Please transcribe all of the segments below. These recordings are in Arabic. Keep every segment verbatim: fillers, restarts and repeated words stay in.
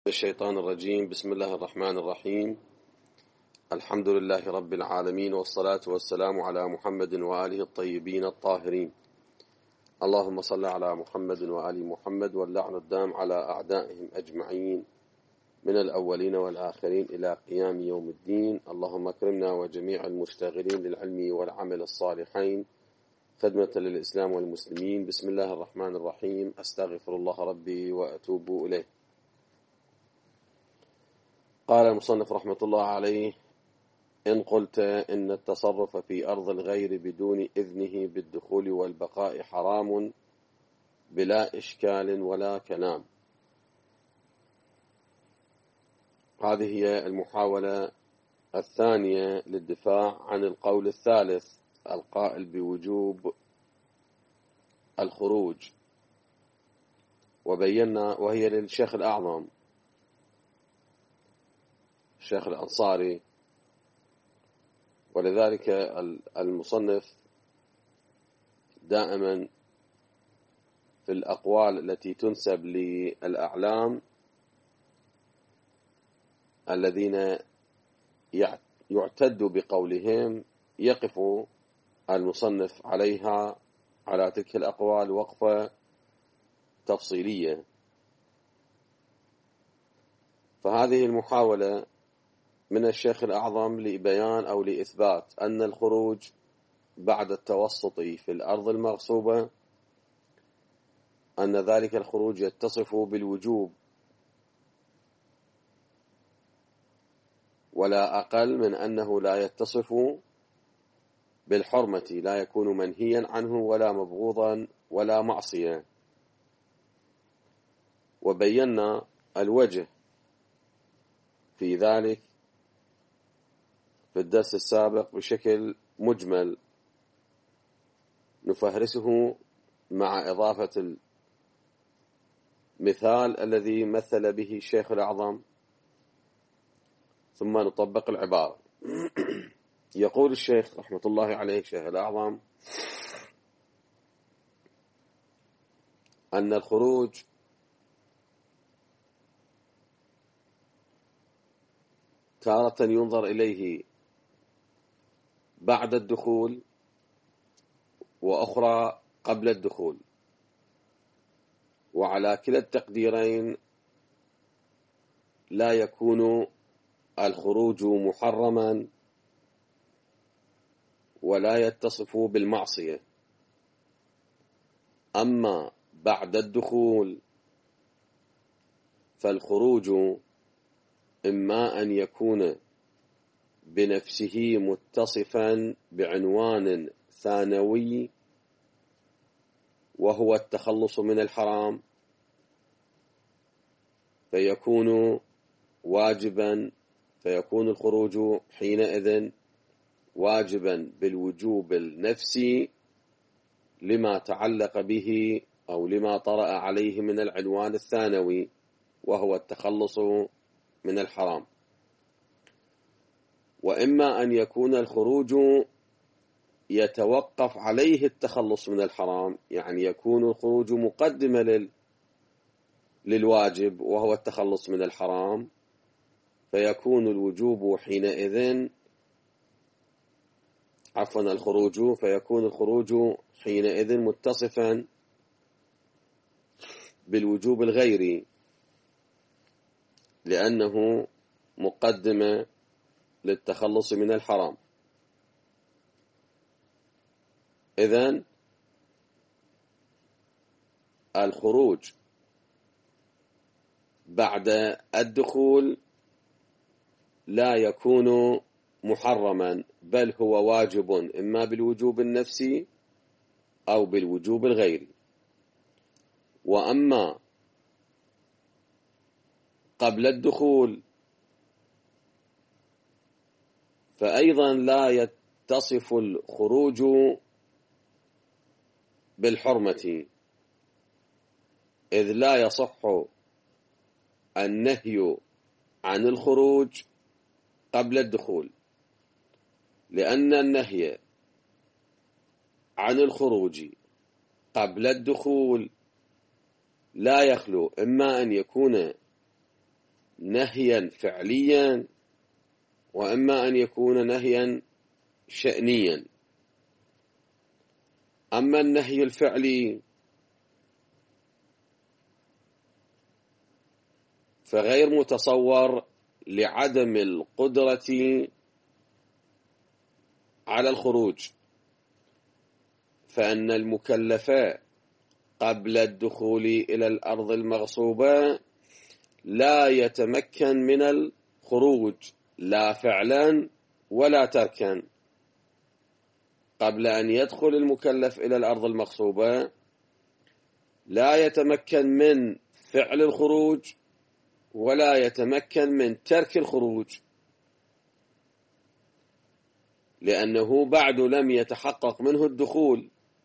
الشيطان الرجيم. بسم الله الرحمن الرحيم. الحمد لله رب العالمين، والصلاة والسلام على محمد وآله الطيبين الطاهرين. اللهم صل على محمد وآل محمد، واللعن الدام على أعدائهم أجمعين من الأولين والآخرين إلى قيام يوم الدين. اللهم اكرمنا وجميع المشتغلين للعلم والعمل الصالحين خدمة للإسلام والمسلمين. بسم الله الرحمن الرحيم. أستغفر الله ربي وأتوب إليه. قال المصنف رحمة الله عليه: إن قلت إن التصرف في أرض الغير بدون إذنه بالدخول والبقاء حرام بلا إشكال ولا كلام. هذه هي المحاولة الثانية للدفاع عن القول الثالث القائل بوجوب الخروج، وبينا وهي للشيخ الأعظم الشيخ الأنصاري، ولذلك المصنف دائما في الأقوال التي تنسب للأعلام الذين يعتد بقولهم يقف المصنف عليها على تلك الأقوال وقفة تفصيلية. فهذه المحاولة من الشيخ الأعظم لبيان أو لإثبات أن الخروج بعد التوسط في الأرض المغصوبة أن ذلك الخروج يتصف بالوجوب ولا أقل من أنه لا يتصف بالحرمة، لا يكون منهيا عنه ولا مبغوضا ولا معصية. وبينا الوجه في ذلك في الدرس السابق بشكل مجمل، نفهرسه مع إضافة المثال الذي مثل به الشيخ الأعظم، ثم نطبق العبارة. يقول الشيخ رحمة الله عليه الشيخ الأعظم أن الخروج تارة ينظر إليه بعد الدخول وأخرى قبل الدخول، وعلى كلا التقديرين لا يكون الخروج محرما ولا يتصف بالمعصية. أما بعد الدخول فالخروج إما أن يكون بنفسه متصفا بعنوان ثانوي وهو التخلص من الحرام، فيكون واجبا فيكون الخروج حينئذ واجبا بالوجوب النفسي لما تعلق به أو لما طرأ عليه من العنوان الثانوي وهو التخلص من الحرام. وإما أن يكون الخروج يتوقف عليه التخلص من الحرام، يعني يكون الخروج مقدمة لل... للواجب وهو التخلص من الحرام، فيكون الوجوب حينئذ عفوا الخروج فيكون الخروج حينئذ متصفا بالوجوب الغيري لأنه مقدمة للتخلص من الحرام. إذن الخروج بعد الدخول لا يكون محرما، بل هو واجب إما بالوجوب النفسي أو بالوجوب الغيري. وأما قبل الدخول فأيضا لا يتصف الخروج بالحرمة، إذ لا يصح النهي عن الخروج قبل الدخول، لأن النهي عن الخروج قبل الدخول لا يخلو إما أن يكون نهيا فعليا وإما أن يكون نهيا شأنيا. أما النهي الفعلي فغير متصور لعدم القدرة على الخروج، فأن المكلف قبل الدخول إلى الأرض المغصوبة لا يتمكن من الخروج لا فعلا ولا تركا. قبل أن يدخل المكلف إلى الأرض المغصوبة لا يتمكن من فعل الخروج ولا يتمكن من ترك الخروج، لأنه بعد لم يتحقق منه الدخول،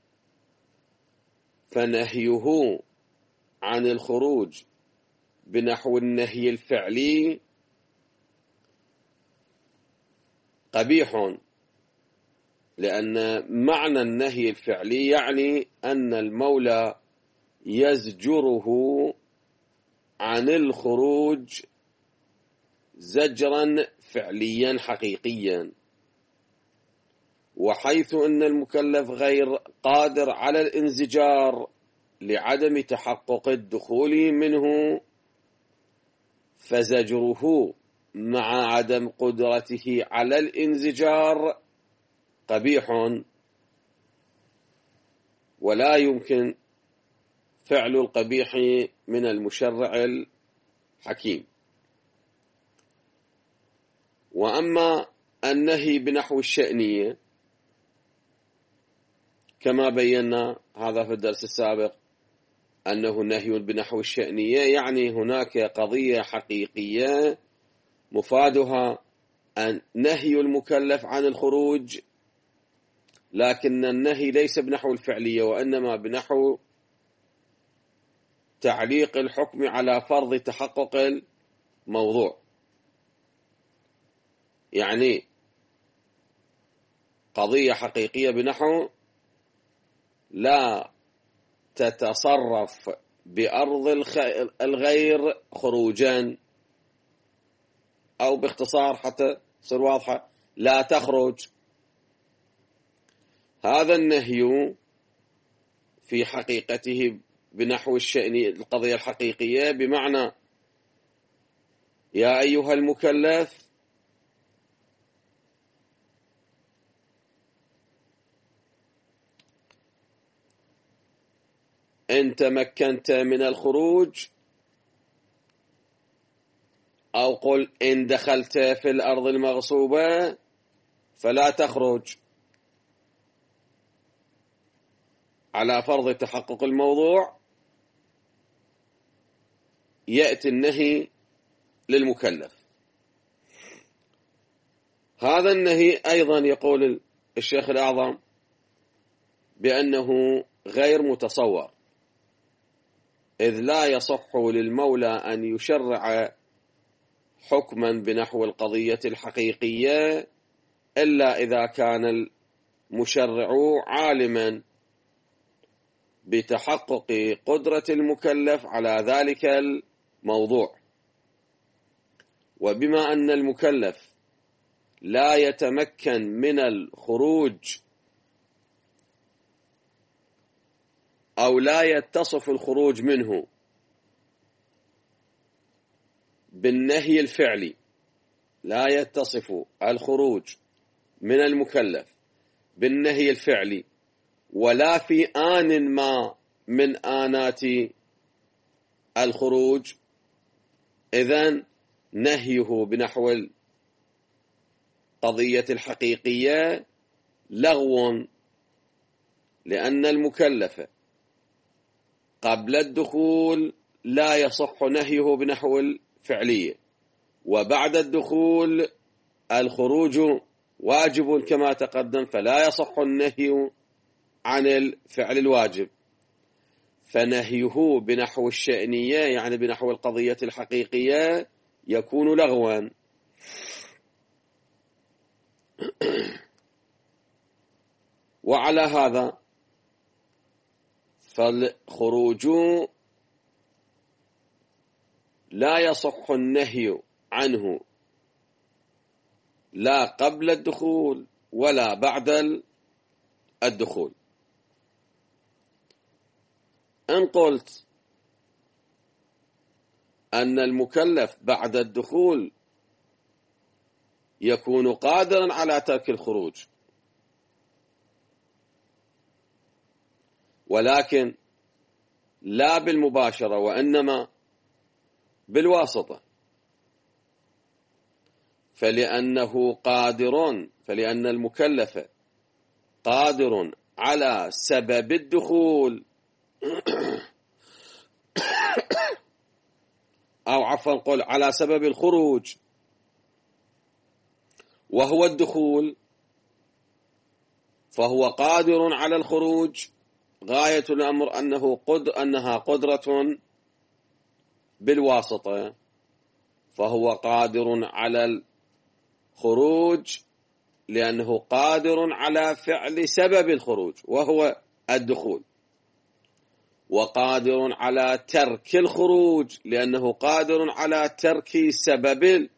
فنهيه عن الخروج بنحو النهي الفعلي قبيح، لأن معنى النهي الفعلي يعني أن المولى يزجره عن الخروج زجرا فعليا حقيقيا، وحيث أن المكلف غير قادر على الانزجار لعدم تحقق الدخول منه، فزجره مع عدم قدرته على الانزجار قبيح، ولا يمكن فعل القبيح من المشرع الحكيم. وأما النهي بنحو الشأنية كما بينا هذا في الدرس السابق أنه نهي بنحو الشأنية، يعني هناك قضية حقيقية مفادها أن نهي المكلف عن الخروج، لكن النهي ليس بنحو الفعلية وإنما بنحو تعليق الحكم على فرض تحقق الموضوع. يعني قضية حقيقية بنحو لا تتصرف بأرض الغير خروجا، أو باختصار حتى تصير واضحة لا تخرج. هذا النهي في حقيقته بنحو الشأن القضية الحقيقية، بمعنى يا أيها المكلف إن تمكنت من الخروج، أو قل إن دخلت في الأرض المغصوبة فلا تخرج، على فرض تحقق الموضوع يأتي النهي للمكلف. هذا النهي أيضا يقول الشيخ الأعظم بأنه غير متصور، إذ لا يصح للمولى أن يشرع حكما بنحو القضية الحقيقية إلا إذا كان المشرع عالما بتحقق قدرة المكلف على ذلك الموضوع. وبما أن المكلف لا يتمكن من الخروج أو لا يتصف الخروج منه بالنهي الفعلي، لا يتصف الخروج من المكلف بالنهي الفعلي ولا في آن ما من آنات الخروج، إذن نهيه بنحو القضية الحقيقية لغو، لأن المكلف قبل الدخول لا يصح نهيه بنحو الفعلية، وبعد الدخول الخروج واجب كما تقدم، فلا يصح النهي عن الفعل الواجب. فنهيه بنحو الشأنية يعني بنحو القضية الحقيقية يكون لغوا. وعلى هذا فالخروج لا يصح النهي عنه لا قبل الدخول ولا بعد الدخول. إن قلت أن المكلف بعد الدخول يكون قادرا على ترك الخروج، ولكن لا بالمباشرة وإنما بالواسطة، فلأنه قادر فلأن المكلف قادر على سبب الدخول أو عفوا نقول على سبب الخروج وهو الدخول، فهو قادر على الخروج. غاية الأمر أنه قد أنها قدرة بالواسطة، فهو قادر على الخروج لأنه قادر على فعل سبب الخروج وهو الدخول، وقادر على ترك الخروج لأنه قادر على ترك سبب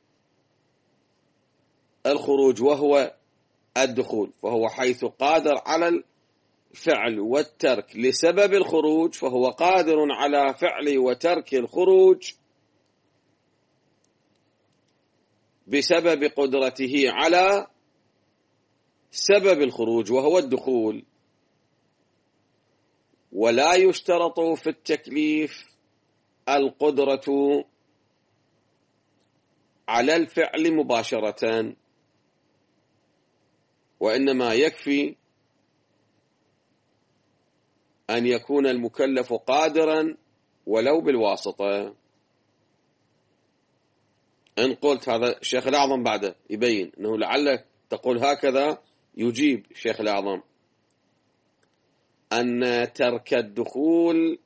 الخروج وهو الدخول. فهو حيث قادر على الفعل والترك لسبب الخروج، فهو قادر على فعل وترك الخروج بسبب قدرته على سبب الخروج وهو الدخول. ولا يشترط في التكليف القدرة على الفعل مباشرة، وإنما يكفي أن يكون المكلف قادرا ولو بالواسطة. إن قلت هذا الشيخ الأعظم بعده يبين أنه لعلك تقول هكذا، يجيب الشيخ الأعظم أن ترك الدخول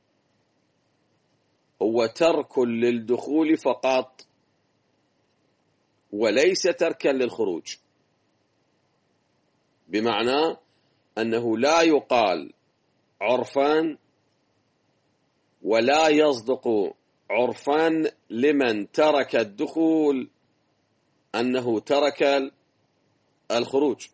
هو ترك للدخول فقط وليس تركا للخروج، بمعنى أنه لا يقال عرفا ولا يصدق عرفا لمن ترك الدخول أنه ترك الخروج.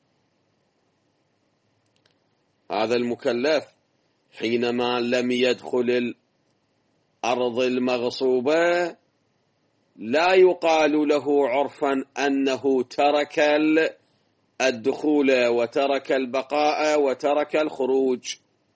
هذا المكلف حينما لم يدخل الأرض المغصوبة لا يقال له عرفا أنه ترك الدخول وترك البقاء وترك الخروج،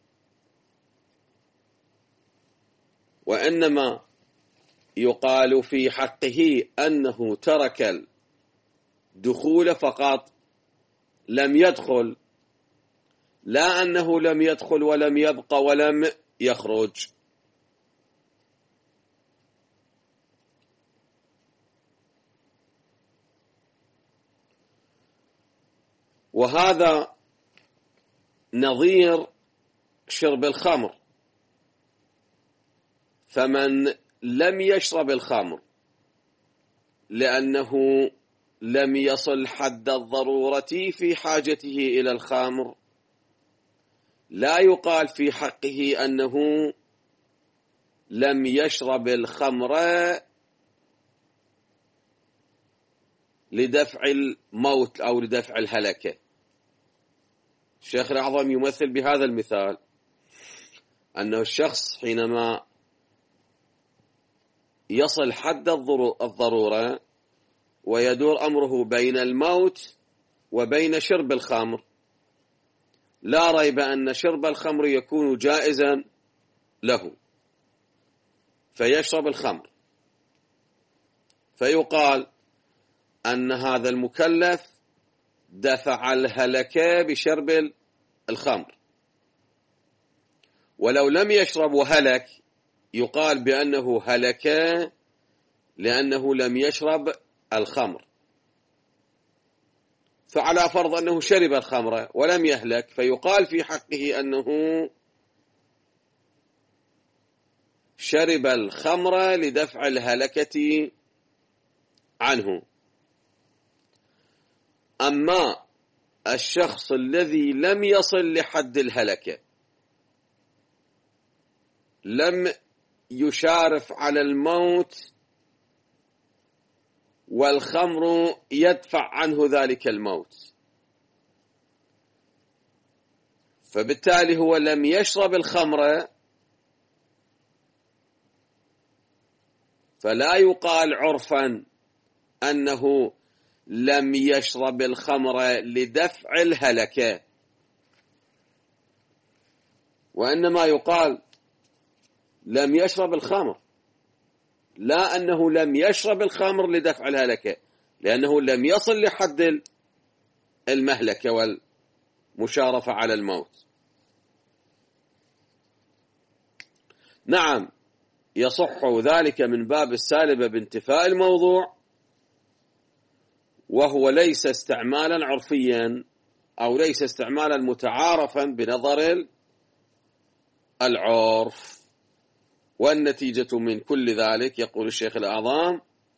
وإنما يقال في حقه أنه ترك الدخول فقط لم يدخل، لا أنه لم يدخل ولم يبقى ولم يخرج. وهذا نظير شرب الخمر، فمن لم يشرب الخمر لأنه لم يصل حد الضرورة في حاجته إلى الخمر لا يقال في حقه أنه لم يشرب الخمر لدفع الموت أو لدفع الهلكة. الشيخ الأعظم يمثل بهذا المثال أنه الشخص حينما يصل حد الضرورة ويدور أمره بين الموت وبين شرب الخمر، لا ريب أن شرب الخمر يكون جائزا له فيشرب الخمر، فيقال أن هذا المكلف دفع الهلكة بشرب الخمر. ولو لم يشرب وهلك يقال بأنه هلك لأنه لم يشرب الخمر. فعلى فرض أنه شرب الخمر ولم يهلك فيقال في حقه أنه شرب الخمر لدفع الهلكة عنه. أما الشخص الذي لم يصل لحد الهلكة، لم يشارف على الموت والخمر يدفع عنه ذلك الموت، فبالتالي هو لم يشرب الخمر، فلا يقال عرفا أنه لم يشرب الخمر لدفع الهلكة، وإنما يقال لم يشرب الخمر، لا أنه لم يشرب الخمر لدفع الهلكة، لأنه لم يصل لحد المهلكة والمشارفة على الموت. نعم يصح ذلك من باب السالبة بانتفاء الموضوع، وهو ليس استعمالا عرفيا أو ليس استعمالا متعارفا بنظر العرف. والنتيجة من كل ذلك يقول الشيخ الأعظم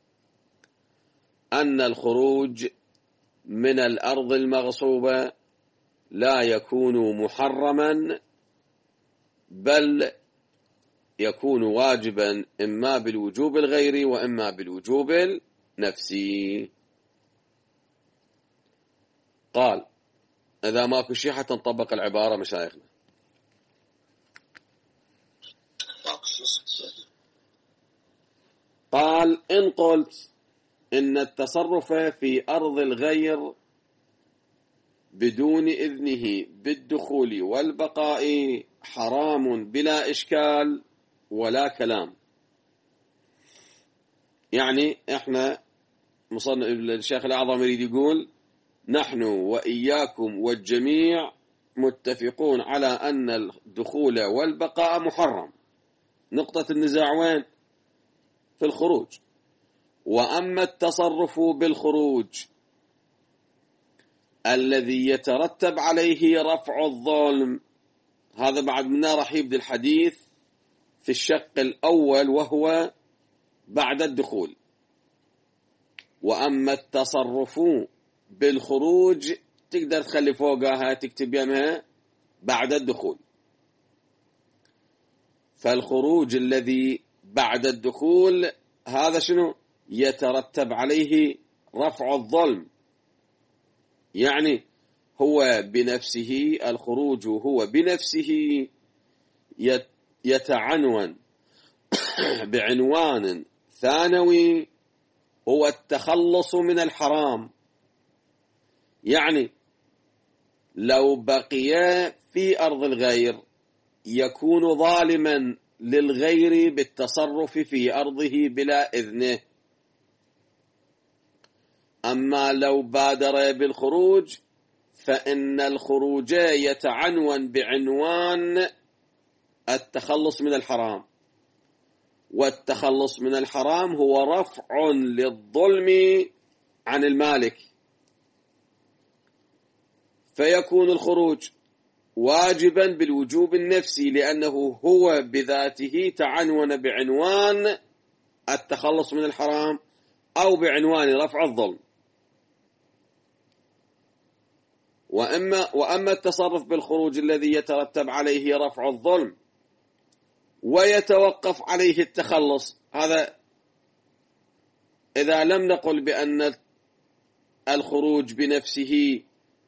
أن الخروج من الأرض المغصوبة لا يكون محرما، بل يكون واجبا إما بالوجوب الغيري وإما بالوجوب النفسي. قال إذا ماكو شيء حتى نطبق العبارة مشايخنا. قال إن قلت إن التصرف في أرض الغير بدون إذنه بالدخول والبقاء حرام بلا إشكال ولا كلام. يعني إحنا مصنف الشيخ الأعظم يريد يقول نحن وإياكم والجميع متفقون على أن الدخول والبقاء محرم. نقطة النزاع وين؟ في الخروج. وأما التصرف بالخروج الذي يترتب عليه رفع الظلم، هذا بعد منا راح يبدأ الحديث في الشق الأول وهو بعد الدخول. وأما التصرف بالخروج تقدر تخلي فوقها تكتب يمها بعد الدخول. فالخروج الذي بعد الدخول هذا شنو؟ يترتب عليه رفع الظلم، يعني هو بنفسه الخروج هو بنفسه يتعنون بعنوان ثانوي هو التخلص من الحرام. يعني لو بقي في أرض الغير يكون ظالما للغير بالتصرف في أرضه بلا إذنه. أما لو بادر بالخروج فإن الخروج يتعنون بعنوان التخلص من الحرام، والتخلص من الحرام هو رفع للظلم عن المالك، فيكون الخروج واجبا بالوجوب النفسي لأنه هو بذاته تعنون بعنوان التخلص من الحرام أو بعنوان رفع الظلم. وأما, وأما التصرف بالخروج الذي يترتب عليه رفع الظلم ويتوقف عليه التخلص، هذا إذا لم نقل بأن الخروج بنفسه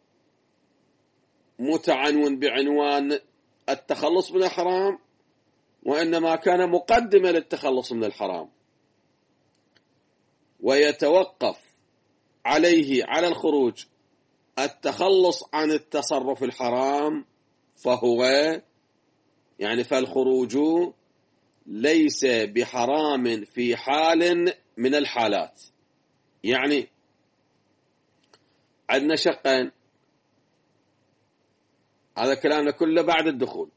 متعنون بعنوان التخلص من الحرام، وإنما كان مقدمة للتخلص من الحرام، ويتوقف عليه على الخروج التخلص عن التصرف الحرام، فهو يعني فالخروج ليس بحرام في حال من الحالات. يعني عندنا شقين، هذا كلامنا كله بعد الدخول.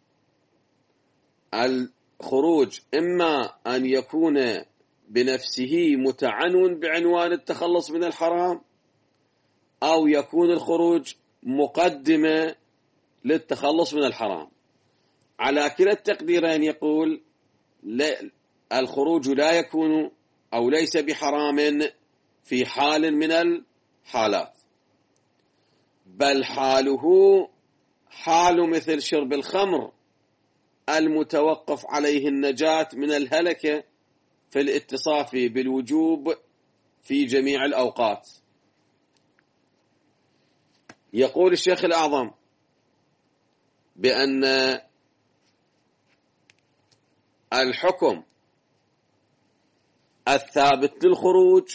الخروج إما أن يكون بنفسه متعنون بعنوان التخلص من الحرام، أو يكون الخروج مقدمة للتخلص من الحرام. على كلا التقديرين يقول لا، الخروج لا يكون أو ليس بحرام في حال من الحالات، بل حاله حال مثل شرب الخمر المتوقف عليه النجاة من الهلكة في الاتصاف بالوجوب في جميع الأوقات. يقول الشيخ الأعظم بأن الحكم الثابت للخروج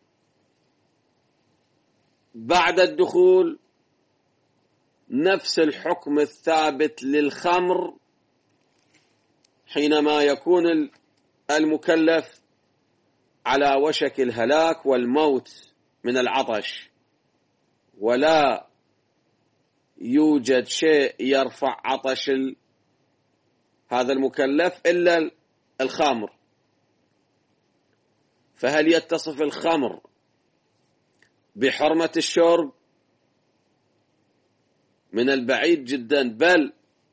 بعد الدخول نفس الحكم الثابت للخمر حينما يكون المكلف على وشك الهلاك والموت من العطش، ولا يوجد شيء يرفع عطش هذا المكلف إلا الخمر. فهل يتصف الخمر بحرمة الشرب؟ من البعيد جدا، بل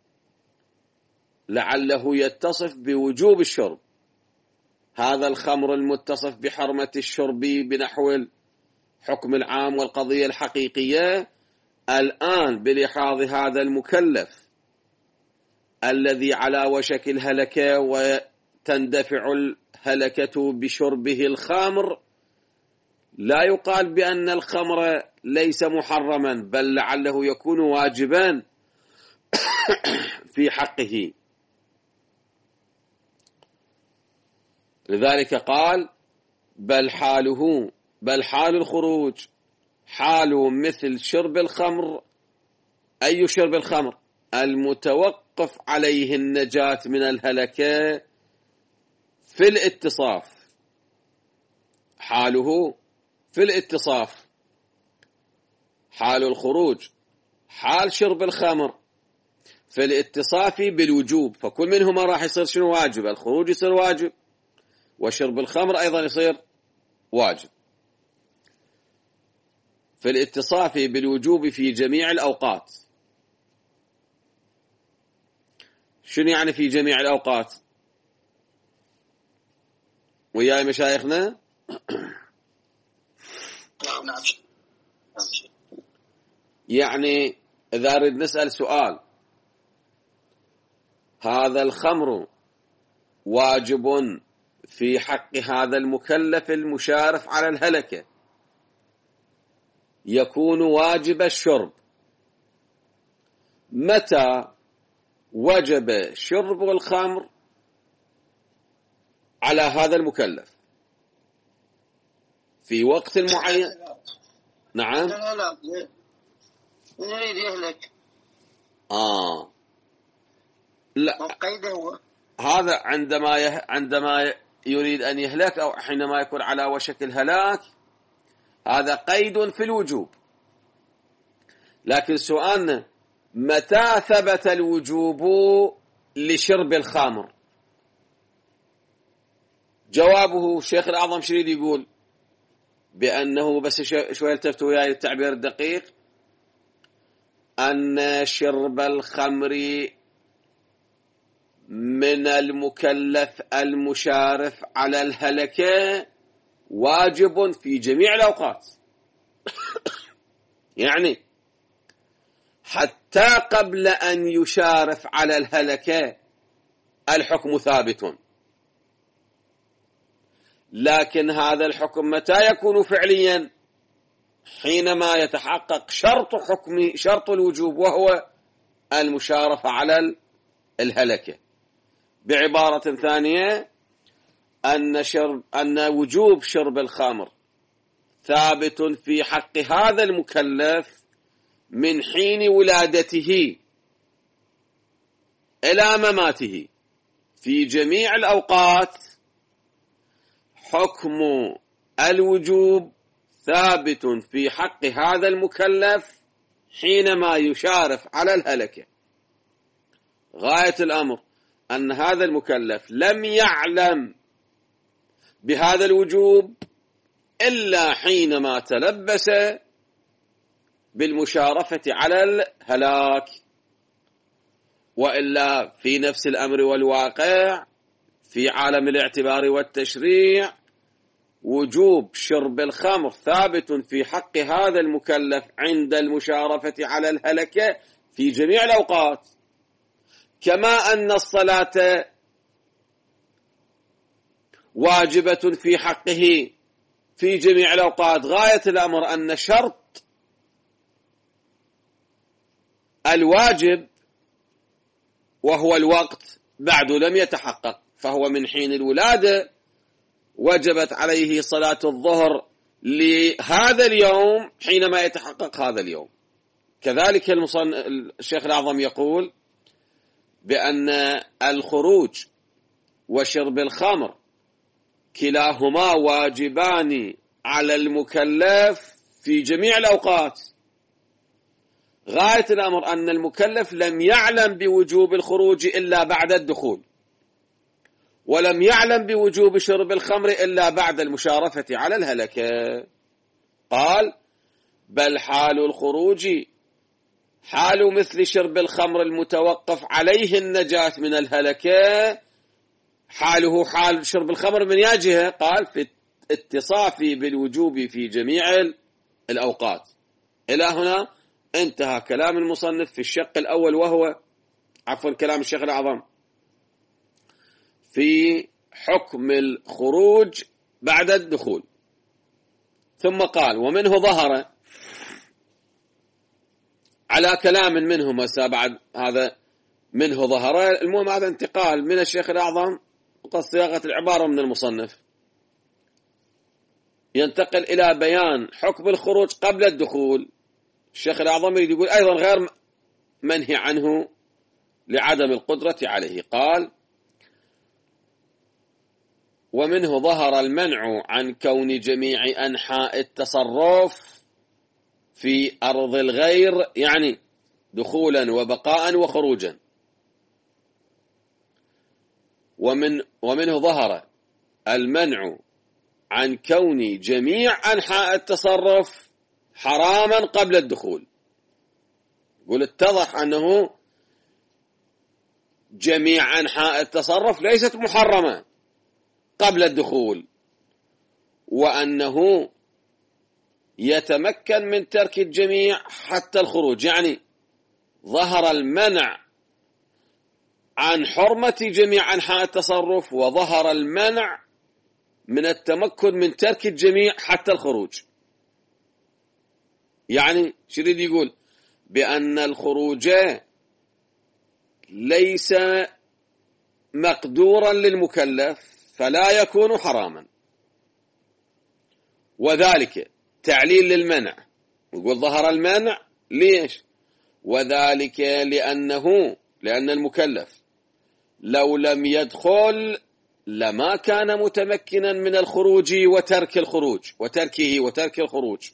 لعله يتصف بوجوب الشرب. هذا الخمر المتصف بحرمة الشرب بنحو الحكم العام والقضية الحقيقية الآن بلحاظ هذا المكلف الذي على وشك الهلكة وتندفع الهلكة بشربه الخمر، لا يقال بأن الخمر ليس محرما، بل لعله يكون واجبا في حقه. لذلك قال بل حاله بل حال الخروج حاله مثل شرب الخمر. أي شرب الخمر؟ المتوقف عليه النجاة من الهلكة في الاتصاف. حاله في الاتصاف، حال الخروج حال شرب الخمر في الاتصاف بالوجوب، فكل منهما راح يصير شنو؟ واجب. الخروج يصير واجب، وشرب الخمر أيضا يصير واجب. في الاتصاف بالوجوب في جميع الأوقات. شنو يعني في جميع الأوقات؟ وياي مشايخنا؟ يعني إذا أريد نسأل سؤال، هذا الخمر واجب في حق هذا المكلف المشارف على الهلكة، يكون واجب الشرب. متى وجب شرب الخمر على هذا المكلف؟ في وقت معين. نعم. يريد يهلك. آه لا، هذا عندما يه... عندما يريد أن يهلك أو حينما يكون على وشك الهلاك، هذا قيد في الوجوب. لكن سؤالنا متى ثبت الوجوب لشرب الخمر؟ جوابه الشيخ الأعظم شريد يقول بأنه، بس شوية التفتوا وياي التعبير الدقيق، أن شرب الخمر من المكلف المشارف على الهلكة واجب في جميع الأوقات. يعني حتى قبل أن يشارف على الهلكة الحكم ثابت، لكن هذا الحكم متى يكون فعليا؟ حينما يتحقق شرط حكم شرط الوجوب، وهو المشارفة على الهلكة. بعبارة ثانية، أن شرب أن وجوب شرب الخمر ثابت في حق هذا المكلف من حين ولادته إلى مماته في جميع الأوقات. حكم الوجوب ثابت في حق هذا المكلف حينما يشارف على الهلكة. غاية الأمر أن هذا المكلف لم يعلم بهذا الوجوب إلا حينما تلبس بالمشارفة على الهلاك، وإلا في نفس الأمر والواقع في عالم الاعتبار والتشريع وجوب شرب الخمر ثابت في حق هذا المكلف عند المشارفة على الهلكة في جميع الأوقات. كما أن الصلاة واجبة في حقه في جميع الأوقات، غاية الأمر أن شرط الواجب وهو الوقت بعد لم يتحقق، فهو من حين الولادة وجبت عليه صلاة الظهر لهذا اليوم حينما يتحقق هذا اليوم. كذلك المصن... الشيخ الأعظم يقول بأن الخروج وشرب الخمر كلاهما واجبان على المكلف في جميع الأوقات، غاية الأمر أن المكلف لم يعلم بوجوب الخروج إلا بعد الدخول، ولم يعلم بوجوب شرب الخمر إلا بعد المشارفة على الهلكة. قال بل حال الخروج حال مثل شرب الخمر المتوقف عليه النجاة من الهلكة، حاله حال شرب الخمر من يا جهة؟ قال في اتصافي بالوجوب في جميع الأوقات. إلى هنا انتهى كلام المصنف في الشق الأول، وهو عفوا كلام الشيخ الأعظم في حكم الخروج بعد الدخول. ثم قال ومنه ظهر، على كلام منهم بعد هذا منه ظهر، المهم هذا انتقال من الشيخ الأعظم قد صياغة العبارة من المصنف، ينتقل إلى بيان حكم الخروج قبل الدخول. الشيخ الأعظم يريد يقول أيضا غير منهي عنه لعدم القدرة عليه. قال ومنه ظهر المنع عن كون جميع أنحاء التصرف في أرض الغير، يعني دخولا وبقاء وخروجا. ومن ومنه ظهر المنع عن كون جميع أنحاء التصرف حراما قبل الدخول. يقول اتضح أنه جميع أنحاء التصرف ليست محرمة قبل الدخول، وأنه يتمكن من ترك الجميع حتى الخروج، يعني ظهر المنع عن حرمة جميع أنحاء التصرف، وظهر المنع من التمكن من ترك الجميع حتى الخروج. يعني شو يريد يقول؟ بأن الخروج ليس مقدورا للمكلف فلا يكون حراما، وذلك تعليل للمنع. يقول ظهر المنع ليش؟ وذلك لأنه لأن المكلف لو لم يدخل لما كان متمكنا من الخروج وترك الخروج وتركه وترك الخروج.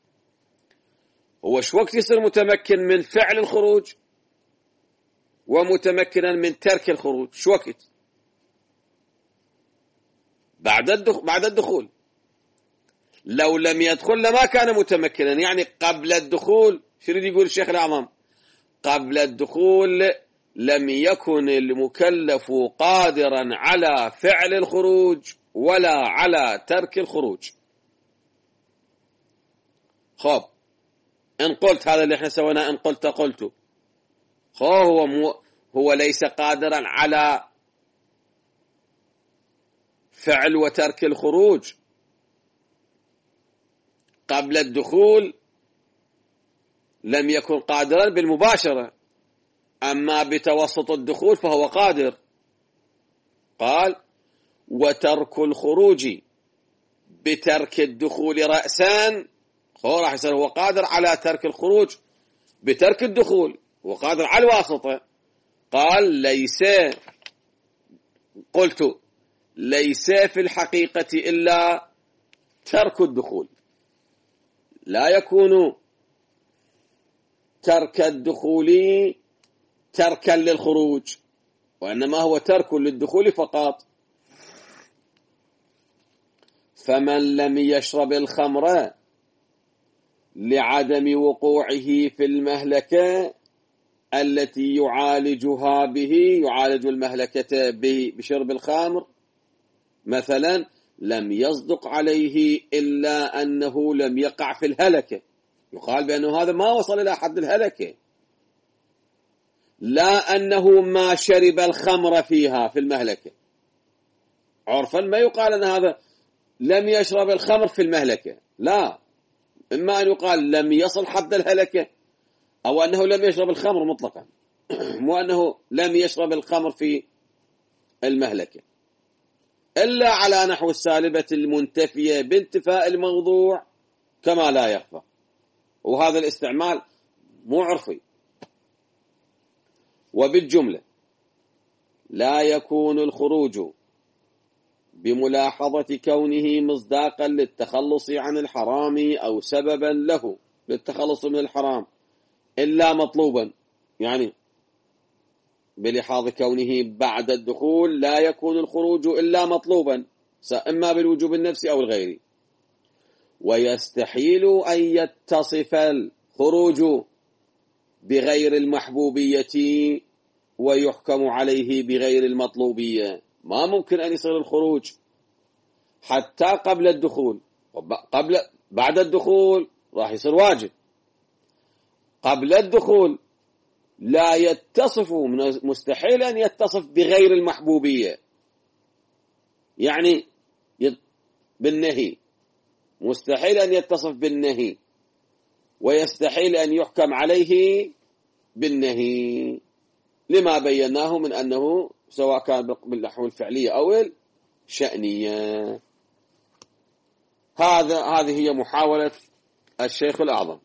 هو شو وقت يصير متمكن من فعل الخروج ومتمكنا من ترك الخروج؟ شو وقت؟ بعد الدخول. بعد الدخول لو لم يدخل لما كان متمكنا، يعني قبل الدخول. شو يريد يقول الشيخ الأعظم؟ قبل الدخول لم يكن المكلف قادرا على فعل الخروج ولا على ترك الخروج. خب إن قلت هذا اللي احنا سويناه، إن قلت قلت خب هو مو هو ليس قادرا على فعل وترك الخروج قبل الدخول، لم يكن قادرا بالمباشرة، أما بتوسط الدخول فهو قادر. قال وترك الخروج بترك الدخول رأسان، هو راح يصير هو قادر على ترك الخروج بترك الدخول وقادر على الواسطة. قال ليس قلت ليس في الحقيقة إلا ترك الدخول، لا يكون ترك الدخول تركا للخروج، وإنما هو ترك للدخول فقط. فمن لم يشرب الخمر لعدم وقوعه في المهلكة التي يعالجها به، يعالج المهلكة به بشرب الخمر مثلا، لم يصدق عليه إلا أنه لم يقع في الهلكة. يقال بأنه هذا ما وصل إلى حد الهلكة، لا أنه ما شرب الخمر فيها في المهلكة. عرفا ما يقال أن هذا لم يشرب الخمر في المهلكة، لا، إما أن يقال لم يصل حد الهلكة، أو أنه لم يشرب الخمر مطلقا، مو أنه لم يشرب الخمر في المهلكة، إلا على نحو السالبة المنتفية بانتفاء الموضوع كما لا يخفى، وهذا الاستعمال مو عرفي. وبالجملة لا يكون الخروج بملاحظة كونه مصداقا للتخلص عن الحرام أو سببا له للتخلص من الحرام إلا مطلوبا، يعني بلحاظ كونه بعد الدخول لا يكون الخروج إلا مطلوبا، إما بالوجوب النفسي أو الغيري. ويستحيل أن يتصف الخروج بغير المحبوبية ويحكم عليه بغير المطلوبية. ما ممكن أن يصير الخروج حتى قبل الدخول، قبل بعد الدخول راح يصير واجب. قبل الدخول لا يتصف، مستحيل أن يتصف بغير المحبوبية، يعني بالنهي، مستحيل أن يتصف بالنهي، ويستحيل أن يحكم عليه بالنهي، لما بيناه من أنه سواء كان بالنحو الفعلية أو الشأنية. هذا هذه هي محاولة الشيخ الأعظم.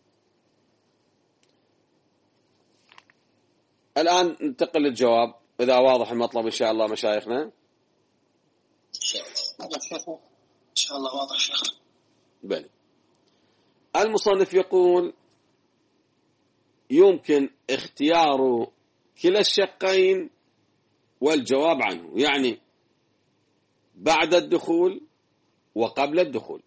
الآن ننتقل للجواب، إذا واضح المطلب إن شاء الله مشايخنا. إن شاء الله واضح شيخ. بل المصنف يقول يمكن اختيار كلا الشقين والجواب عنه، يعني بعد الدخول وقبل الدخول.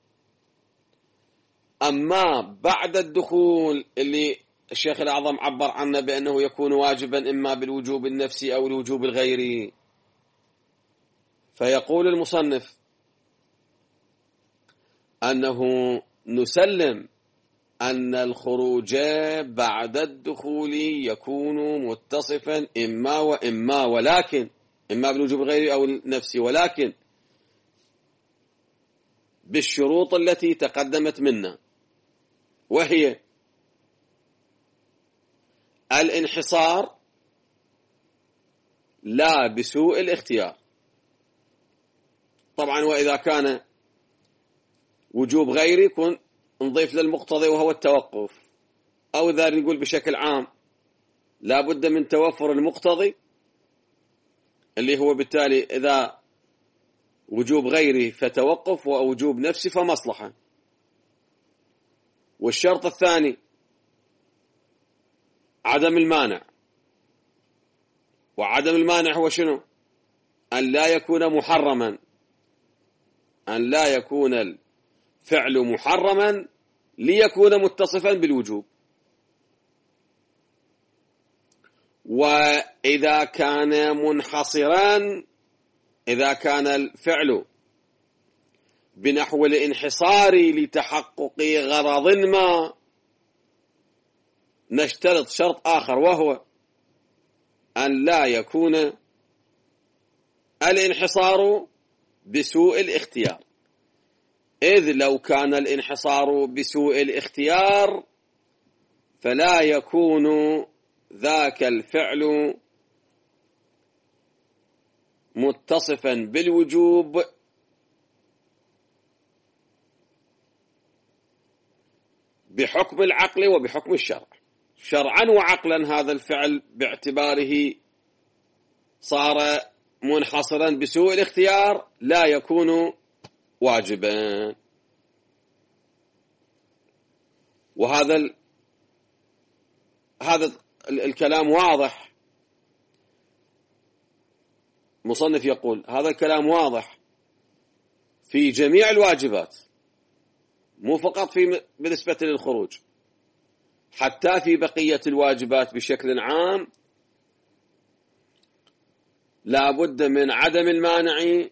أما بعد الدخول اللي الشيخ الأعظم عبر عنه بأنه يكون واجبا إما بالوجوب النفسي أو الوجوب الغيري، فيقول المصنف أنه نسلم أن الخروج بعد الدخول يكون متصفا إما وإما، ولكن إما بالوجوب الغيري أو النفسي، ولكن بالشروط التي تقدمت منا، وهي الانحصار لا بسوء الاختيار. طبعا وإذا كان وجوب غيري يكون نضيف للمقتضي وهو التوقف، أو إذا نقول بشكل عام لا بد من توفر المقتضي اللي هو بالتالي إذا وجوب غيري فتوقف ووجوب نفسي فمصلحة. والشرط الثاني عدم المانع، وعدم المانع هو شنو؟ أن لا يكون محرما، أن لا يكون الفعل محرما ليكون متصفا بالوجوب. وإذا كان منحصرا، إذا كان الفعل بنحو الانحصار لتحقق غرض ما، نشترط شرط آخر وهو أن لا يكون الانحصار بسوء الاختيار، إذ لو كان الانحصار بسوء الاختيار فلا يكون ذاك الفعل متصفا بالوجوب بحكم العقل وبحكم الشرع. شرعا وعقلا هذا الفعل باعتباره صار منحصرا بسوء الاختيار لا يكون واجبا. وهذا ال... هذا الكلام واضح. مصنف يقول هذا الكلام واضح في جميع الواجبات، مو فقط في بالنسبة للخروج، حتى في بقية الواجبات بشكل عام لا بد من عدم المانع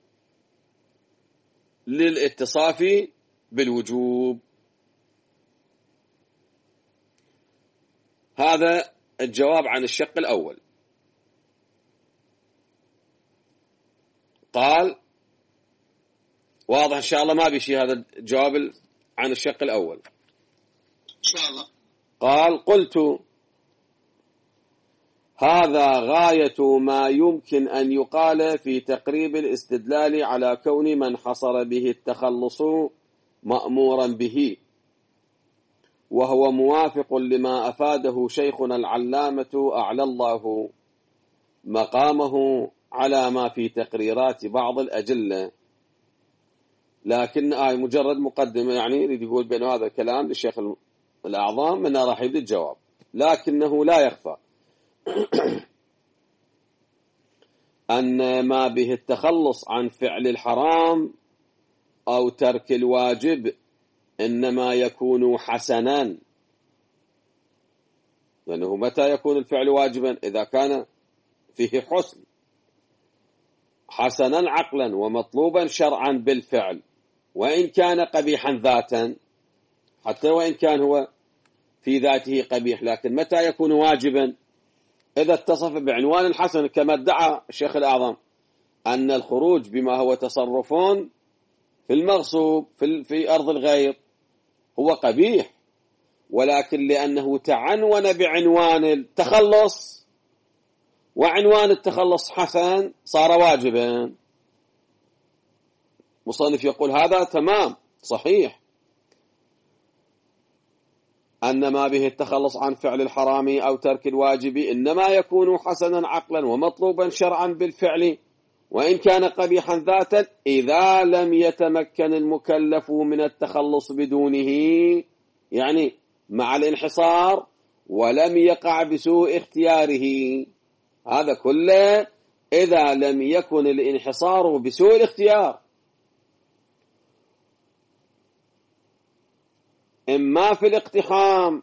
للاتصاف بالوجوب. هذا الجواب عن الشق الأول. قال واضح إن شاء الله، ما بيشي هذا الجواب عن الشق الأول إن شاء الله. قال قلت هذا غاية ما يمكن أن يقال في تقريب الاستدلال على كون من حصل به التخلص مأمورا به، وهو موافق لما أفاده شيخنا العلامة أعلى الله مقامه على ما في تقريرات بعض الأجلة. لكن آي مجرد مقدمة، يعني يريد يقول بأن هذا الكلام للشيخ الأعظم منه راح يبدأ الجواب، لكنه لا يخفى أن ما به التخلص عن فعل الحرام أو ترك الواجب إنما يكون حسنا. لأنه متى يكون الفعل واجبا؟ إذا كان فيه حسن، حسنا عقلا ومطلوبا شرعا بالفعل، وإن كان قبيحا ذاتا، حتى وإن كان هو في ذاته قبيح، لكن متى يكون واجبا؟ إذا اتصف بعنوان الحسن، كما ادعى الشيخ الأعظم أن الخروج بما هو تصرف في المغصوب في, في أرض الغير هو قبيح، ولكن لأنه تعنون بعنوان التخلص، وعنوان التخلص حسن، صار واجبا. مصنف يقول هذا تمام صحيح، أن ما به التخلص عن فعل الحرام أو ترك الواجب إنما يكون حسنا عقلا ومطلوبا شرعا بالفعل، وإن كان قبيحا ذاتا، إذا لم يتمكن المكلف من التخلص بدونه، يعني مع الانحصار، ولم يقع بسوء اختياره. هذا كله إذا لم يكن الانحصار بسوء الاختيار، إما في الاقتحام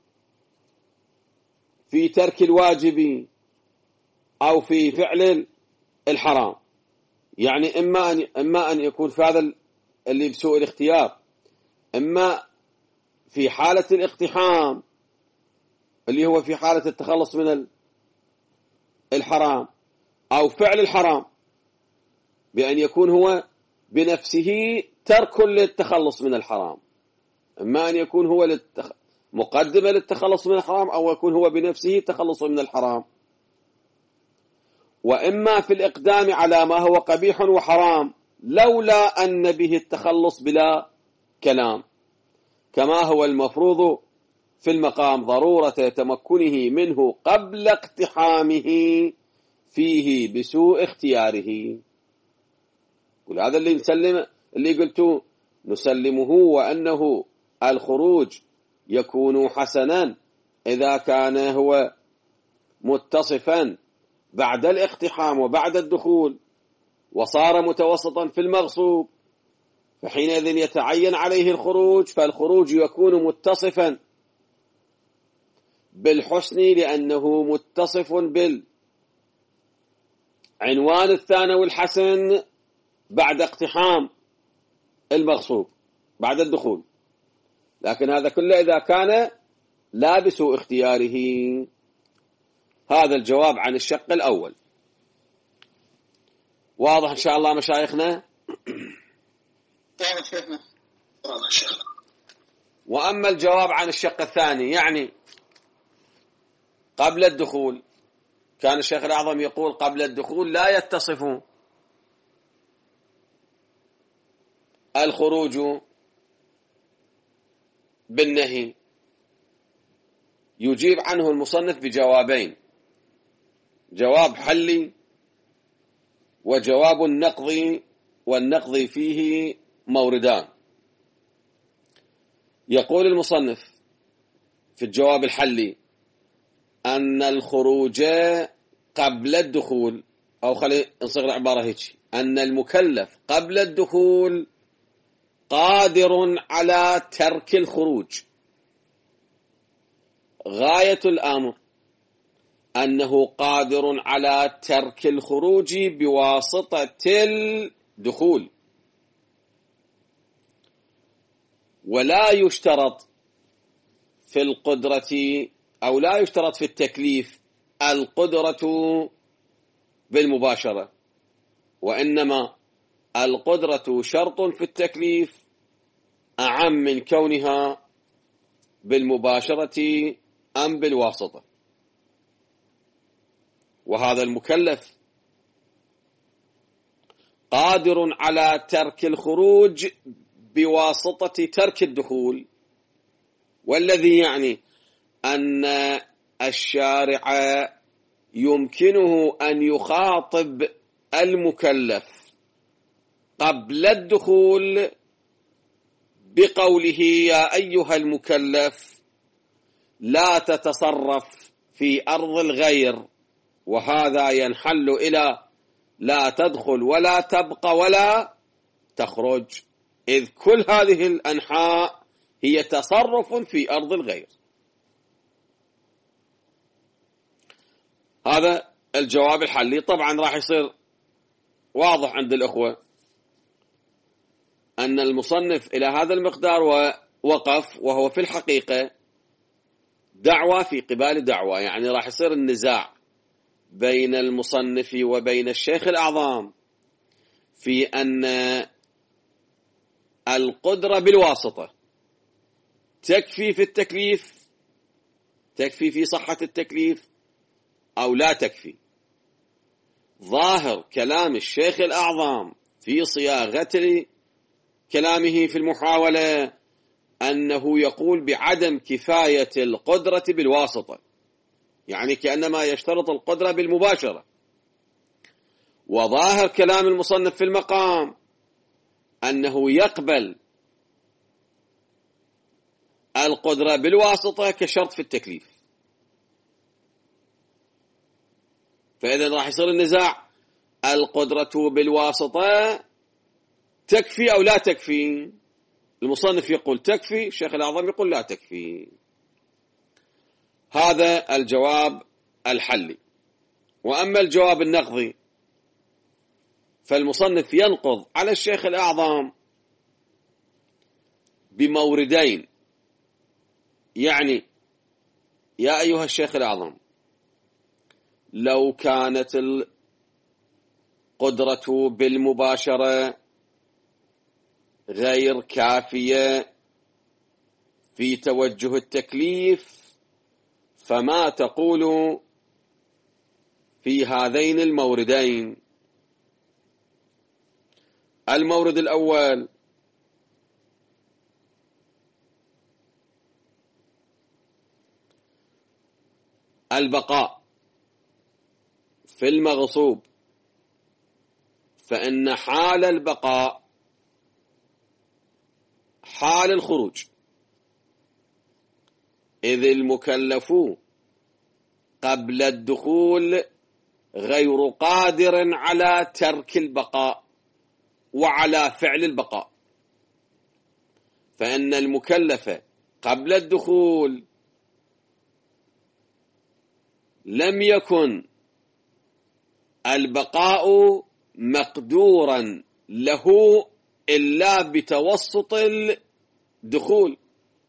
في ترك الواجب أو في فعل الحرام. يعني إما أن إما أن يكون في هذا اللي بسوء الاختيار، إما في حالة الاقتحام اللي هو في حالة التخلص من الحرام، أو فعل الحرام بأن يكون هو بنفسه ترك للتخلص من الحرام. إما أن يكون هو للتخ... مقدمة للتخلص من الحرام، أو يكون هو بنفسه تخلص من الحرام. وإما في الإقدام على ما هو قبيح وحرام لولا أن به التخلص بلا كلام، كما هو المفروض في المقام ضرورة تمكنه منه قبل اقتحامه فيه بسوء اختياره. كل هذا اللي نسلم، اللي قلته نسلمه، وأنه الخروج يكون حسنا إذا كان هو متصفا بعد الاقتحام وبعد الدخول، وصار متوسطا في المغصوب، فحينئذ يتعين عليه الخروج، فالخروج يكون متصفا بالحسن لأنه متصف بالعنوان الثانوي الحسن بعد اقتحام المغصوب بعد الدخول. لكن هذا كله إذا كان لا بسوء اختياره. هذا الجواب عن الشق الأول. واضح إن شاء الله مشايخنا؟ واضح شيخنا، واضح شيخنا. وأما الجواب عن الشق الثاني، يعني قبل الدخول، كان الشيخ الأعظم يقول قبل الدخول لا يتصف الخروج بالنهي. يجيب عنه المصنف بجوابين: جواب حلي وجواب نقضي، والنقضي فيه موردان. يقول المصنف في الجواب الحلي أن الخروج قبل الدخول، أو خلي نصغر العبارة هيك، أن المكلف قبل الدخول قادر على ترك الخروج. غاية الأمر أنه قادر على ترك الخروج بواسطة الدخول، ولا يشترط في القدرة أو لا يشترط في التكليف القدرة بالمباشرة، وإنما القدرة شرط في التكليف أعم من كونها بالمباشرة أم بالواسطة. وهذا المكلف قادر على ترك الخروج بواسطة ترك الدخول، والذي يعني أن الشارع يمكنه أن يخاطب المكلف قبل الدخول بقوله: يا أيها المكلف لا تتصرف في أرض الغير، وهذا ينحل إلى لا تدخل ولا تبقى ولا تخرج، إذ كل هذه الأنحاء هي تصرف في أرض الغير. هذا الجواب الحلي. طبعا راح يصير واضح عند الأخوة أن المصنف إلى هذا المقدار ووقف، وهو في الحقيقة دعوة في قبال دعوة، يعني راح يصير النزاع بين المصنف وبين الشيخ الأعظم في أن القدرة بالواسطة تكفي في التكليف، تكفي في صحة التكليف أو لا تكفي. ظاهر كلام الشيخ الأعظم في صياغة كلامه في المحاولة أنه يقول بعدم كفاية القدرة بالواسطة، يعني كأنما يشترط القدرة بالمباشرة. وظاهر كلام المصنف في المقام أنه يقبل القدرة بالواسطة كشرط في التكليف. فإذا راح يصير النزاع: القدرة بالواسطة تكفي أو لا تكفي؟ المصنف يقول تكفي، الشيخ الأعظم يقول لا تكفي. هذا الجواب الحلي. وأما الجواب النقضي فالمصنف ينقض على الشيخ الأعظم بموردين، يعني يا أيها الشيخ الأعظم، لو كانت القدرة بالمباشرة غير كافية في توجه التكليف، فما تقول في هذين الموردين؟ المورد الأول: البقاء في المغصوب، فإن حال البقاء حال الخروج، إذ المكلف قبل الدخول غير قادر على ترك البقاء وعلى فعل البقاء، فإن المكلف قبل الدخول لم يكن البقاء مقدورا له إلا بتوسط الدخول،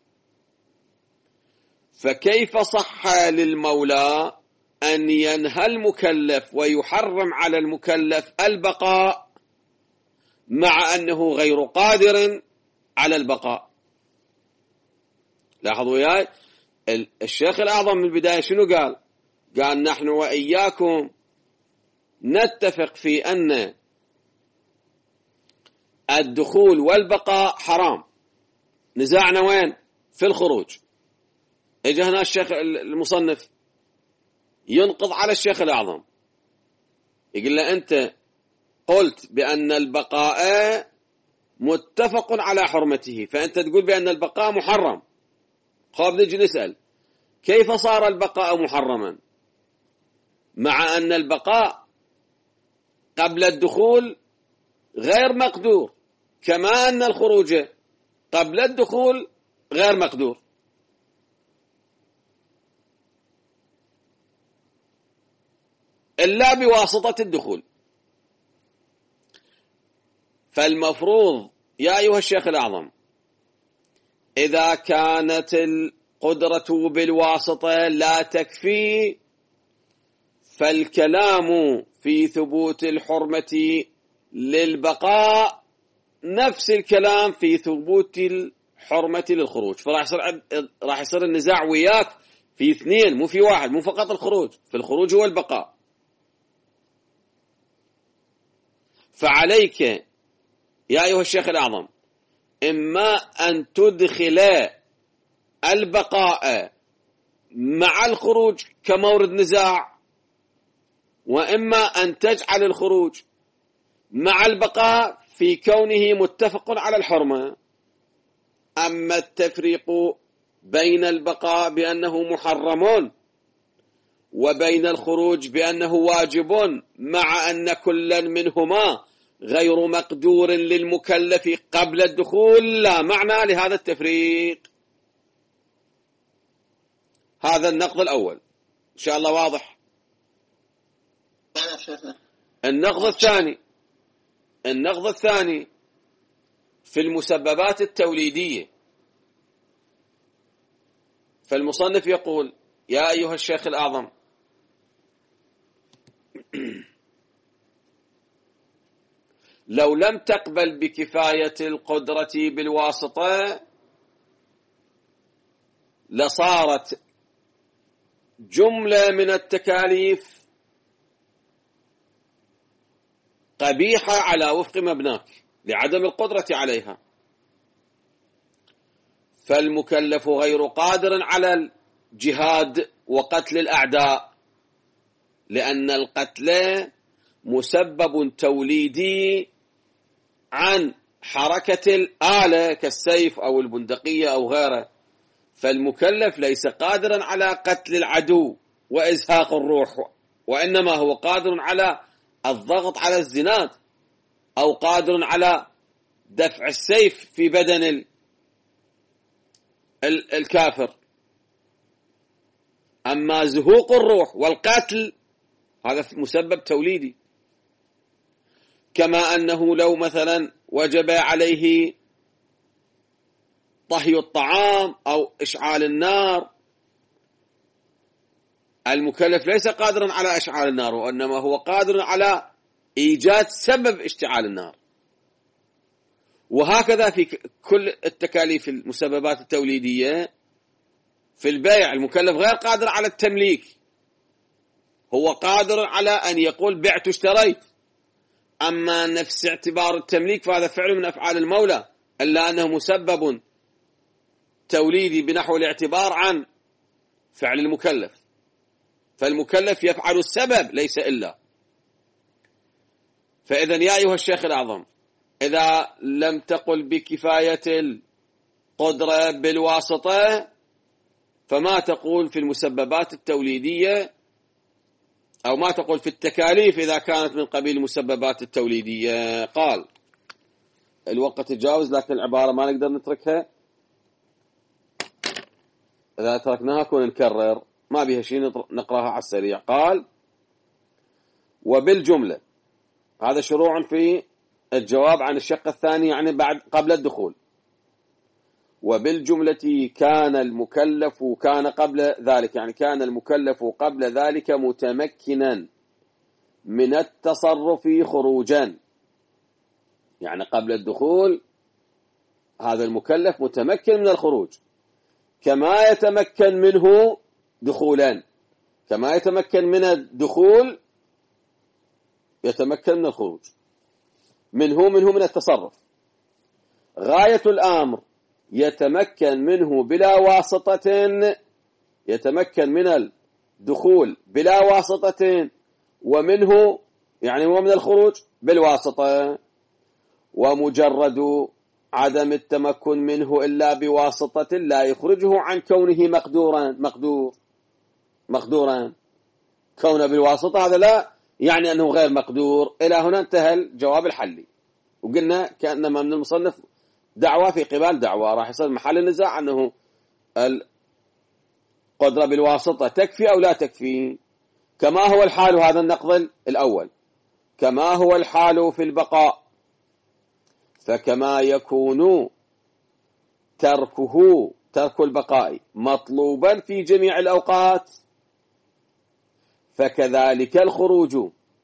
فكيف صح للمولى أن ينهى المكلف ويحرم على المكلف البقاء مع أنه غير قادر على البقاء؟ لاحظوا وياي الشيخ الأعظم من البداية شنو قال؟ قال: نحن وإياكم نتفق في أن الدخول والبقاء حرام، نزاعنا وين؟ في الخروج. اجى هنا الشيخ المصنف ينقض على الشيخ الأعظم، يقول له: أنت قلت بأن البقاء متفق على حرمته، فأنت تقول بأن البقاء محرم. خاب نجي نسأل: كيف صار البقاء محرما مع أن البقاء قبل الدخول غير مقدور، كما أن الخروج قبل الدخول غير مقدور؟ إلا بواسطة الدخول. فالمفروض يا أيها الشيخ الأعظم، إذا كانت القدرة بالواسطة لا تكفي، فالكلام في ثبوت الحرمة للبقاء نفس الكلام في ثبوت الحرمة للخروج. فراح يصير راح يصير النزاع وياك في اثنين، مو في واحد، مو فقط الخروج، في الخروج هو البقاء. فعليك يا أيها الشيخ الأعظم إما أن تدخل البقاء مع الخروج كمورد نزاع، وإما أن تجعل الخروج مع البقاء في كونه متفق على الحرمة. أما التفريق بين البقاء بأنه محرم وبين الخروج بأنه واجب، مع أن كلا منهما غير مقدور للمكلف قبل الدخول، لا معنى لهذا التفريق. هذا النقض الأول، إن شاء الله واضح. النقض الثاني النقض الثاني في المسببات التوليدية. فالمصنف يقول: يا أيها الشيخ الأعظم، لو لم تقبل بكفاية القدرة بالواسطة لصارت جملة من التكاليف قبيحة على وفق مبناك لعدم القدرة عليها. فالمكلف غير قادر على الجهاد وقتل الأعداء، لأن القتل مسبب توليدي عن حركة الآلة كالسيف أو البندقية أو غيره. فالمكلف ليس قادرا على قتل العدو وإزهاق الروح، وإنما هو قادر على الضغط على الزناد، أو قادر على دفع السيف في بدن الكافر. أما زهوق الروح والقتل هذا مسبب توليدي. كما أنه لو مثلا وجب عليه طهي الطعام أو إشعال النار، المكلف ليس قادرا على إشعال النار، وإنما هو قادر على إيجاد سبب اشتعال النار. وهكذا في كل التكاليف المسببات التوليدية. في البيع المكلف غير قادر على التمليك، هو قادر على أن يقول بعت اشتريت. أما نفس اعتبار التمليك فهذا فعل من أفعال المولى، إلا أنه مسبب توليدي بنحو الاعتبار عن فعل المكلف. فالمكلف يفعل السبب ليس إلا. فإذا يا أيها الشيخ الأعظم، إذا لم تقل بكفاية القدرة بالواسطة فما تقول في المسببات التوليدية، أو ما تقول في التكاليف إذا كانت من قبيل المسببات التوليدية. قال الوقت تجاوز، لكن العبارة ما نقدر نتركها، إذا تركناها كون نكرر ما بيها شيء نقراها على السريع. قال: وبالجملة، هذا شروع في الجواب عن الشق الثاني، يعني بعد قبل الدخول. وبالجملة كان المكلف كان قبل ذلك، يعني كان المكلف قبل ذلك متمكنا من التصرف خروجا، يعني قبل الدخول هذا المكلف متمكن من الخروج، كما يتمكن منه دخولا. كما يتمكن من الدخول يتمكن من الخروج، منه منه من التصرف. غاية الأمر يتمكن منه بلا واسطة، يتمكن من الدخول بلا واسطة، ومنه يعني هو من الخروج بالواسطة. ومجرد عدم التمكن منه إلا بواسطة لا يخرجه عن كونه مقدورا مقدور مقدورا كونه بالواسطة هذا لا يعني أنه غير مقدور. إلى هنا انتهى الجواب الحلي، وقلنا كأنما من المصنف دعوة في قبال دعوة، راح يصير محل النزاع أنه القدرة بالواسطة تكفي أو لا تكفي. كما هو الحال، هذا النقض الأول، كما هو الحال في البقاء، فكما يكون تركه ترك البقاء مطلوبا في جميع الأوقات، فكذلك الخروج،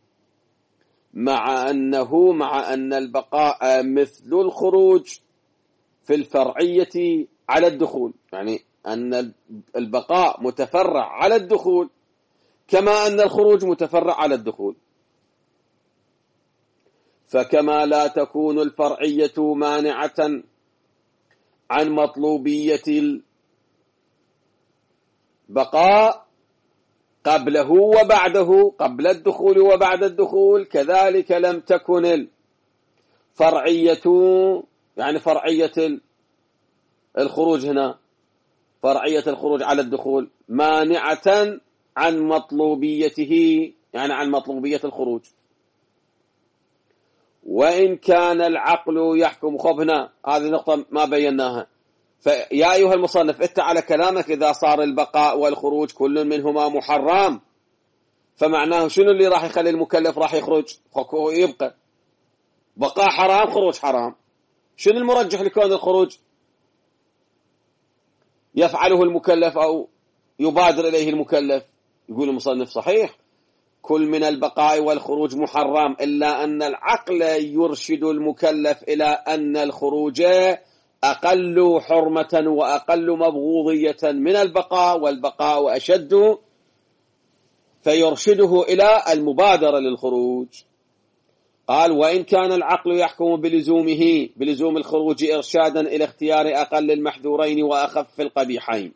مع أنه مع أن البقاء مثل الخروج في الفرعية على الدخول، يعني أن البقاء متفرع على الدخول كما أن الخروج متفرع على الدخول. فكما لا تكون الفرعية مانعة عن مطلوبية البقاء قبله وبعده، قبل الدخول وبعد الدخول، كذلك لم تكن الفرعية، يعني فرعية الخروج هنا، فرعية الخروج على الدخول مانعة عن مطلوبيته، يعني عن مطلوبية الخروج. وإن كان العقل يحكم، خب هنا هذه نقطة ما بيناها. فيا أيها المصنف اتع على كلامك، إذا صار البقاء والخروج كل منهما محرم، فمعناه شنو اللي راح يخلي المكلف راح يخرج يبقى؟ بقاء حرام، خروج حرام. شنو المرجح لكون الخروج يفعله المكلف أو يبادر إليه المكلف؟ يقول المصنف صحيح، كل من البقاء والخروج محرم، إلا أن العقل يرشد المكلف إلى أن الخروج أقل حرمة وأقل مبغوضية من البقاء، والبقاء أشد، فيرشده إلى المبادرة للخروج. قال: وإن كان العقل يحكم بلزومه بلزوم الخروج إرشادا إلى اختيار أقل المحذورين وأخف القبيحين.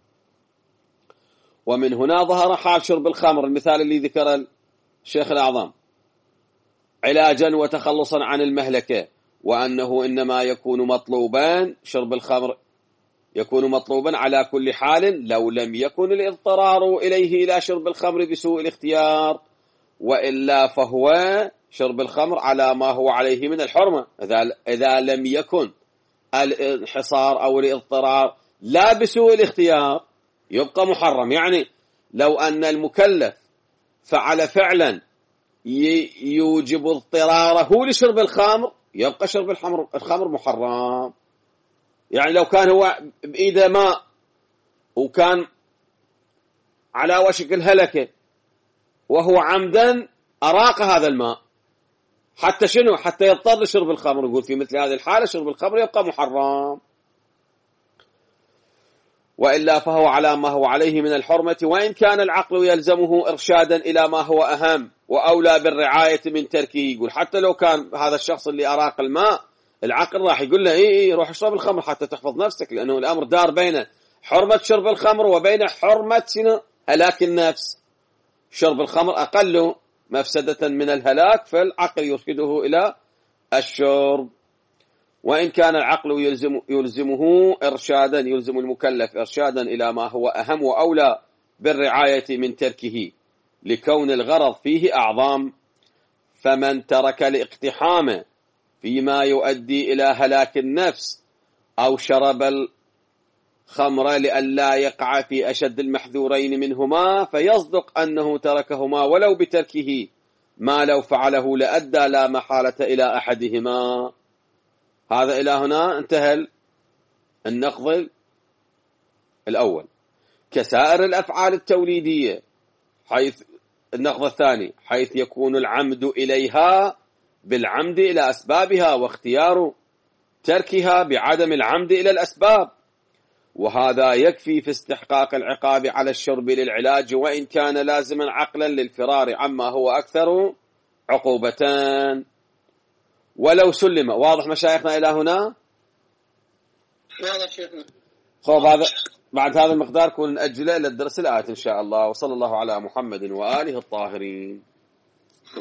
ومن هنا ظهر حال شرب الخمر، المثال اللي ذكر الشيخ الأعظم، علاجا وتخلصا عن المهلكة، وأنه إنما يكون مطلوبا شرب الخمر يكون مطلوبا على كل حال لو لم يكن الاضطرار إليه إلى شرب الخمر بسوء الاختيار، وإلا فهو شرب الخمر على ما هو عليه من الحرمة. إذا, إذا لم يكن الانحصار أو الاضطرار لا بسوء الاختيار يبقى محرم. يعني لو أن المكلف فعل فعلا يوجب اضطراره لشرب الخمر يبقى شرب الخمر الخمر محرم. يعني لو كان هو بإيده ماء وكان على وشك الهلكة وهو عمدا أراق هذا الماء حتى شنو؟ حتى يضطر لشرب الخمر، يقول في مثل هذه الحالة شرب الخمر يبقى محرم، وإلا فهو على ما هو عليه من الحرمة. وإن كان العقل يلزمه إرشادا إلى ما هو أهم وأولى بالرعاية من تركه، يقول حتى لو كان هذا الشخص اللي أراق الماء العقل راح يقول له إيه إيه روح اشرب الخمر حتى تحفظ نفسك، لأنه الأمر دار بين حرمة شرب الخمر وبين حرمة شنو؟ هلاك النفس. شرب الخمر أقل مفسدة من الهلاك، فالعقل يرشده إلى الشرب. وإن كان العقل يلزم يلزمه إرشادا يلزم المكلف إرشادا إلى ما هو أهم وأولى بالرعاية من تركه لكون الغرض فيه أعظم، فمن ترك الاقتحام فيما يؤدي إلى هلاك النفس أو شرب الخمر لئلا يقع في أشد المحذورين منهما فيصدق أنه تركهما ولو بتركه ما لو فعله لأدى لا محالة إلى أحدهما. هذا إلى هنا انتهى النقض الأول. كسائر الأفعال التوليدية، حيث النقض الثاني حيث يكون العمد إليها بالعمد إلى أسبابها واختيار تركها بعدم العمد إلى الأسباب، وهذا يكفي في استحقاق العقاب على الشرب للعلاج، وإن كان لازما عقلا للفرار عما هو أكثر عقوبتان ولو سلم. واضح مشايخنا إلى هنا؟ واضح شيخنا. خب هذا بعد هذا المقدار كون نأجله إلى الدرس الآتي إن شاء الله. وصلى الله على محمد وآله الطاهرين.